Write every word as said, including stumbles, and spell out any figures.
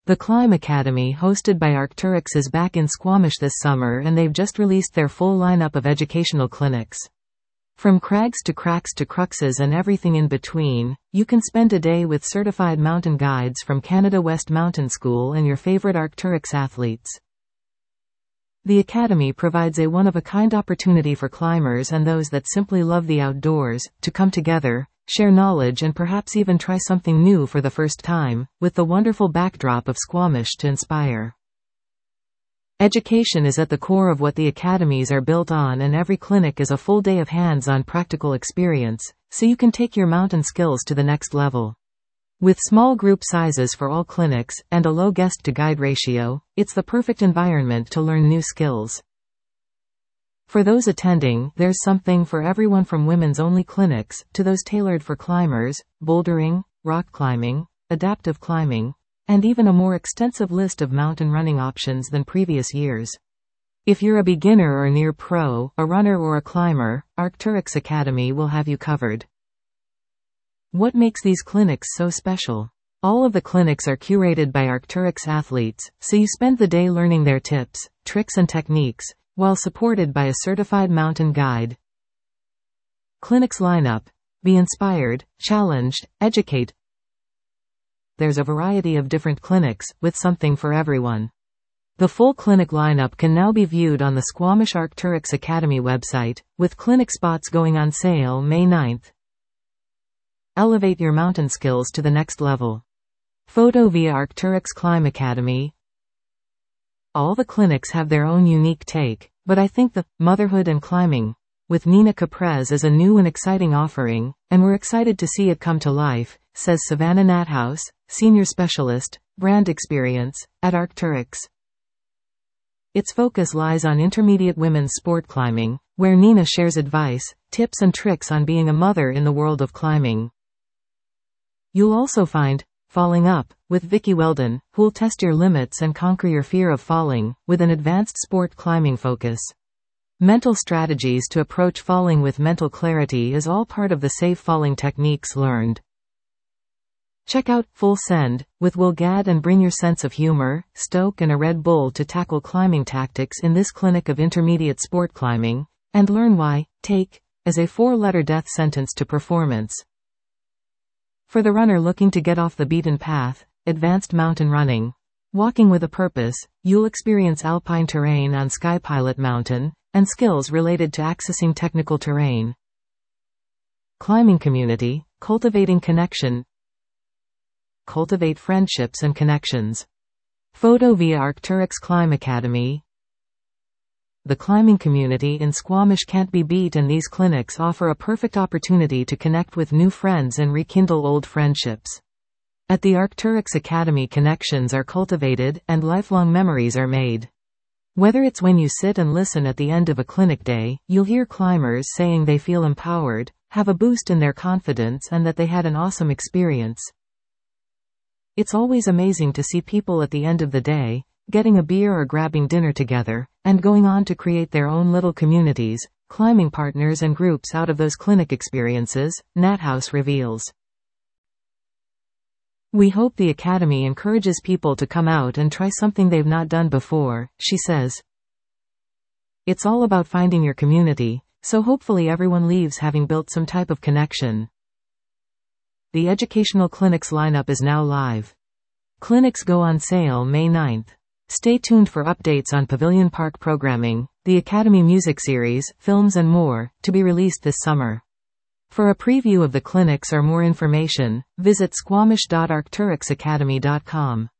The Climb Academy, hosted by Arc'teryx, is back in Squamish this summer, and they've just released their full lineup of educational clinics. From crags to cracks to cruxes and everything in between, you can spend a day with certified mountain guides from Canada West Mountain School and your favorite Arc'teryx athletes. The Academy provides a one-of-a-kind opportunity for climbers and those that simply love the outdoors to come together, share knowledge, and perhaps even try something new for the first time, with the wonderful backdrop of Squamish to inspire. Education is at the core of what the academies are built on, and every clinic is a full day of hands-on practical experience, so you can take your mountain skills to the next level. With small group sizes for all clinics, and a low guest-to-guide ratio, it's the perfect environment to learn new skills. For those attending, there's something for everyone, from women's-only clinics, to those tailored for climbers, bouldering, rock climbing, adaptive climbing, and even a more extensive list of mountain running options than previous years. If you're a beginner or near pro, a runner or a climber, Arc'teryx Academy will have you covered. What makes these clinics so special? All of the clinics are curated by Arc'teryx athletes, so you spend the day learning their tips, tricks and techniques, while supported by a certified mountain guide. Clinics lineup: be inspired, challenged, educate. There's a variety of different clinics, with something for everyone. The full clinic lineup can now be viewed on the Squamish Arc'teryx Academy website, with clinic spots going on sale May ninth. Elevate your mountain skills to the next level. Photo via Arc'teryx Climb Academy. All the clinics have their own unique take, but I think the Motherhood and Climbing with Nina Caprez is a new and exciting offering, and we're excited to see it come to life, says Savannah Nathouse, Senior Specialist, Brand Experience, at Arc'teryx. Its focus lies on intermediate women's sport climbing, where Nina shares advice, tips and tricks on being a mother in the world of climbing. You'll also find Falling Up with Vicky Weldon, who'll test your limits and conquer your fear of falling, with an advanced sport climbing focus. Mental strategies to approach falling with mental clarity is all part of the safe falling techniques learned. Check out Full Send with Will Gadd, and bring your sense of humor, stoke and a Red Bull to tackle climbing tactics in this clinic of intermediate sport climbing, and learn why take is a four-letter death sentence to performance. For the runner looking to get off the beaten path, Advanced Mountain Running. Walking with a Purpose, you'll experience alpine terrain on Sky Pilot Mountain, and skills related to accessing technical terrain. Climbing Community, Cultivating Connection. Cultivate friendships and connections. Photo via Arc'teryx Climb Academy. The climbing community in Squamish can't be beat, and these clinics offer a perfect opportunity to connect with new friends and rekindle old friendships. At the Arc'teryx Academy, connections are cultivated, and lifelong memories are made. Whether it's when you sit and listen at the end of a clinic day, you'll hear climbers saying they feel empowered, have a boost in their confidence, and that they had an awesome experience. It's always amazing to see people at the end of the day, getting a beer or grabbing dinner together, and going on to create their own little communities, climbing partners and groups out of those clinic experiences, Nathouse reveals. We hope the Academy encourages people to come out and try something they've not done before, she says. It's all about finding your community, so hopefully everyone leaves having built some type of connection. The educational clinics lineup is now live. Clinics go on sale May ninth. Stay tuned for updates on Pavilion Park programming, the Academy music series, films and more, to be released this summer. For a preview of the clinics or more information, visit squamish dot arc'teryx academy dot com.